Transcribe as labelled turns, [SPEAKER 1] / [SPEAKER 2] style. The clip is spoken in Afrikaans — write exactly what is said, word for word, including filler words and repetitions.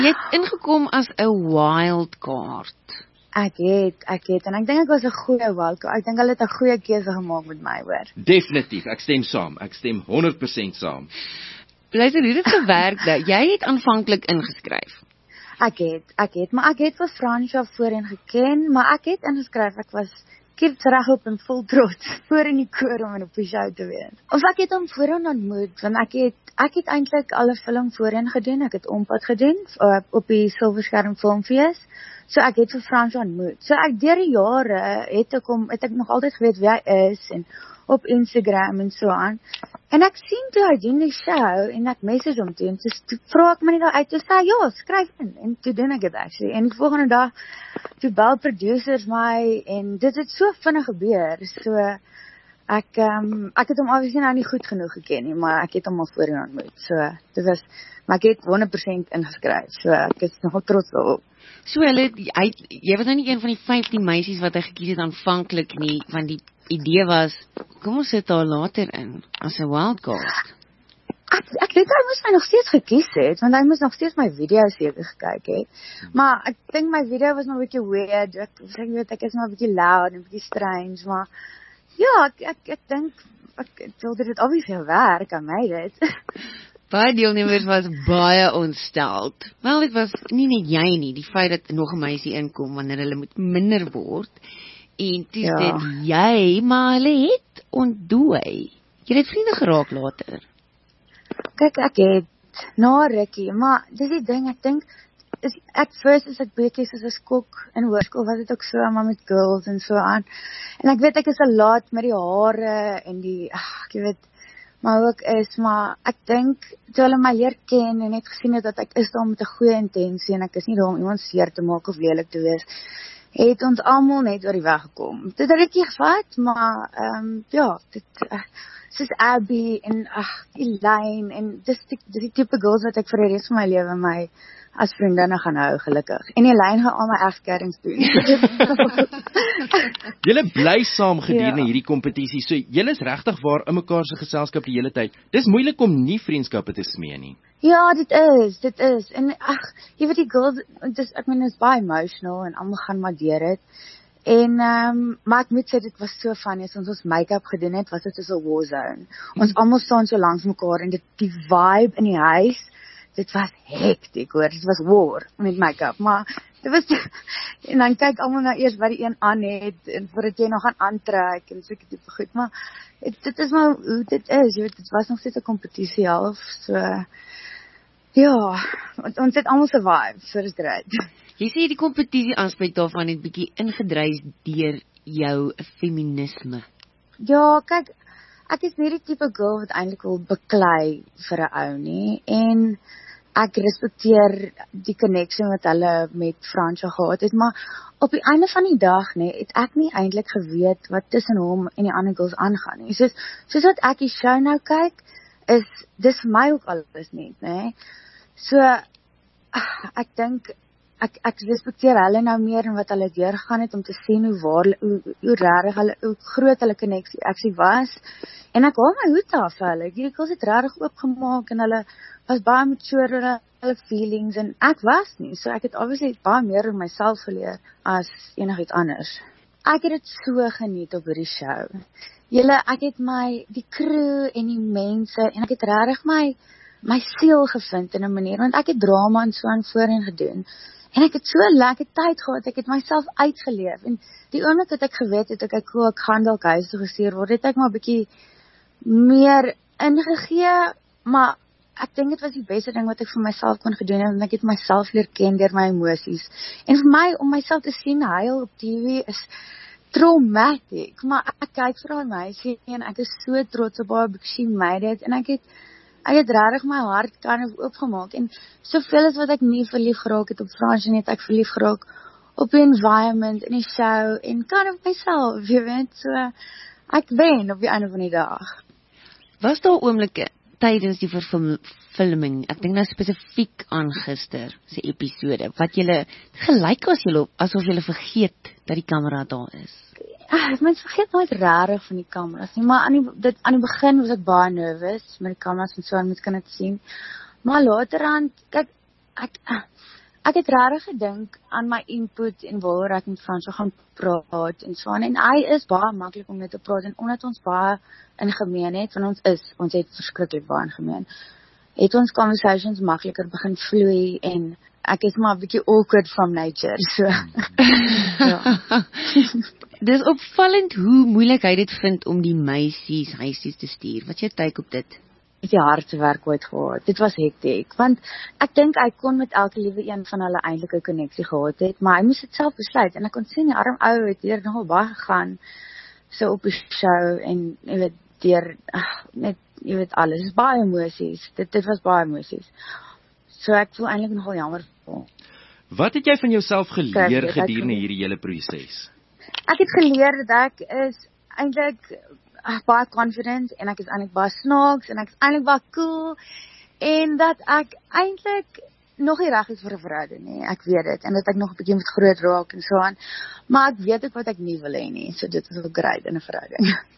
[SPEAKER 1] Jy het ingekom as 'n wildcard.
[SPEAKER 2] Ek het, ek het, en ek dink ek was 'n goeie wildcard. Ek dink hulle het 'n goeie keuse gemaak met my, hoor.
[SPEAKER 3] Definitief, ek stem saam. Ek stem honderd persent saam.
[SPEAKER 1] Luister, hoe het dit gewerk dat jy het aanvanklik ingeskryf?
[SPEAKER 2] Ek het, ek het, maar ek het vir Fransja voorheen geken, maar ek het ingeskryf, ek was kiep regop en vol trots voor in die koor om in op die show te wees. Of ek het hom voorheen ontmoet, want ek het, ek het eintlik al 'n film voorheen gedoen, ek het Ompad gedoen, op, op die Silverskerm Filmfees, so ek het vir Fransja ontmoet. So ek deur die jare het ek hom, het ek nog altyd geweet wie hy is, en op Instagram en so aan. En ek sien toe hy doen die show, en ek message hom toe, en toe, toe vraag ek my nie daar uit, toe sê hy, ja, skryf in, en toe doen ek het actually, en die volgende dag, toe bel producers my, en dit het so vinnig gebeur, so, ek, um, ek het hom obviously nou nie goed genoeg geken nie, maar ek het hom al voorheen ontmoet, so, dit was, maar ek het honderd persent ingeskryf, so, ek is nogal trots daarop.
[SPEAKER 1] So, hulle, hy, jy was nou nie een van die vyftien meisies wat hy gekies het aanvanklik nie, want die idee was, kom ons sit daar later in, as 'n wildcard.
[SPEAKER 2] Ek, ek weet hy moes my nog steeds gekies het, want hy moes nog steeds my video seker gekyk het, maar ek dink my video was nog 'n bietjie weird, ek, ek weet, ek is nog 'n bietjie loud, en 'n bietjie strange, maar, ja, ek, ek, ek dink, ek, ek wilde dit obviously werk, aan my dit.
[SPEAKER 1] Baie deelnemers was baie ontsteld. Wel, dit was nie net jy nie, die feit dat nog 'n meisie inkom, wanneer hulle moet minder word, en toe
[SPEAKER 2] Ja.
[SPEAKER 1] dit jy, maar hulle het ontdooi. Jy het vriende geraak later.
[SPEAKER 2] Kyk, ek het, na rukkie, maar, dis die ding, ek dink, is, at first is ek beetjie soos 'n skok in hoërskool, was dit ook so, maar met girls en so aan, en ek weet, ek is 'n laat met die hare, en die, ach, ek weet, maar ook is, maar ek dink, toe hulle my leer ken, en het gesien het, dat ek is daar met 'n goeie intensie, en ek is nie daar om iemand seer te maak, of lelik te wees, het ons almal net oor die weg gekom. Dit het rukkie gevat, maar, um, ja, dit, uh, soos Abby, en, ach, Elaine, en dis die, dis die type girls wat ek vir die res van my lewe my, as vriendinne gaan hou, gelukkig. En Elaine gaan al my egskerings doen.
[SPEAKER 3] Julle bly saam gedurende
[SPEAKER 2] Ja.
[SPEAKER 3] hierdie kompetisie, so julle is regtig waar in mekaar se geselskap die hele tyd. Dis moeilik om nie vriendskappe te smee nie.
[SPEAKER 2] Ja, dit is, dit is, en ag, jy weet die girls, dis, ek meen, dit is baie emotional, en almal gaan maar deur dit, en, um, maar ek moet sê, dit was so funny, as ons ons make-up gedoen het, was dit soos 'n war zone, ons almal staan so langs mekaar, en dit, die vibe in die huis, dit was hectic hoor, dit was war met make-up, maar dit was, en dan kyk almal nou eers wat die een aan het, en voordat jy nog gaan aantrek, en so tipe goed, maar het, dit is maar hoe dit is, jy weet, dit was nog steeds 'n kompetisie half, so, ja, ons, ons het almal survive, so dis great.
[SPEAKER 1] Jy sê die kompetisie aspek daarvan het bietjie ingedruis deur jou feminisme.
[SPEAKER 2] Ja, kyk, ek is nie die tipe girl wat eintlik wil beklei vir 'n ou nie, en ek respekteer die connection wat hulle met Fransja gehad het, maar op die einde van die dag, nee, het ek nie eintlik geweet wat tussen hom en die ander girls aangaan nie. Soos, soos wat ek die show nou kyk, is, dis vir my ook alles net, nee. So, ach, ek dink, ek, ek respekteer hulle nou meer en wat hulle deurgegaan het, om te sien hoe waar, hoe, hoe rarig hulle, hoe groot hulle connectie actually was, en ek haal my hoed af vir hulle, die girls het rarig oopgemaak, en hulle was baie mature oor hulle feelings, en ek was nie, so ek het obviously baie meer oor myself geleer, as enigiets anders. Ek het dit so geniet op hierdie show. Julle, ek het my, die crew en die mense, en ek het rarig my, my siel gevind in 'n manier, want ek het drama en so aan voorheen gedoen, en ek het so lekker tyd gehad, ek het myself uitgeleef, en die oomblik dat ek geweet het, ek, ek, ek gaan dalk huis toe gestuur word, het ek maar 'n bietjie meer ingegee, maar ek dink dit was die beste ding wat ek vir myself kon gedoen het, en ek het myself leer ken deur my emosies, en vir my, om myself te sien huil op T V, is traumatic, maar ek kyk vir haar meisie, en ek is so trots op haar, because she made it, en ek het, ek het regtig my hart kind of oopgemaak, en soveel as wat ek nie verlief geraak het op Fransja, het ek verlief geraak op die environment, en die show, en kind of myself, jy weet, so, ek wen op die einde van die dag.
[SPEAKER 1] Was daar oomblikke tydens die verfilming, ek dink nou spesifiek aan gister se episode, wat julle gelyk as julle, asof julle vergeet dat die kamera daar is?
[SPEAKER 2] Ah, mens vergeet nooit rarig van die kameras nie, maar aan die, dit, aan die begin was ek baie nervous met die kameras en so, en mens kan dit sien, maar later aan, kyk, ek ek het regtig gedink aan my input en waaroor ek met Fransjo gaan praat en so aan. En hy is baie maklik om mee te praat en omdat ons baie in gemeen het, van ons is, ons het verskriklik baie in gemeen, het ons conversations makliker begin vloei en ek is maar 'n bietjie awkward from nature, so. Ja.
[SPEAKER 1] Dis opvallend hoe moeilik hy dit vind om die meisies huisies te stuur. Wat is jou take op dit?
[SPEAKER 2] Het die hardste werk ooit gehad. Dit was hektiek, want ek dink hy kon met elke liewe een van hulle eintlik 'n koneksie gehad het, maar hy moes dit self besluit en ek kon sien die arm ou het hier nogal baie gegaan so op die show en jy weet deur ag, net jy weet alles, is baie emosies. Dit dit was baie emosies. So ek voel eintlik nogal jammer vir.
[SPEAKER 3] Wat het jy van jouself geleer
[SPEAKER 2] Kijk,
[SPEAKER 3] gedurende hierdie hele proses?
[SPEAKER 2] Ek het geleer dat ek is eintlik baie confident en ek is eintlik baie snaaks en ek is eintlik baie cool en dat ek eintlik nog nie reg is vir 'n verhouding nie. Ek weet dit en dat ek nog 'n bietjie moet groot raak en so aan. Maar ek weet ook wat ek nie wil hê nie. So dit is ook great in 'n verhouding.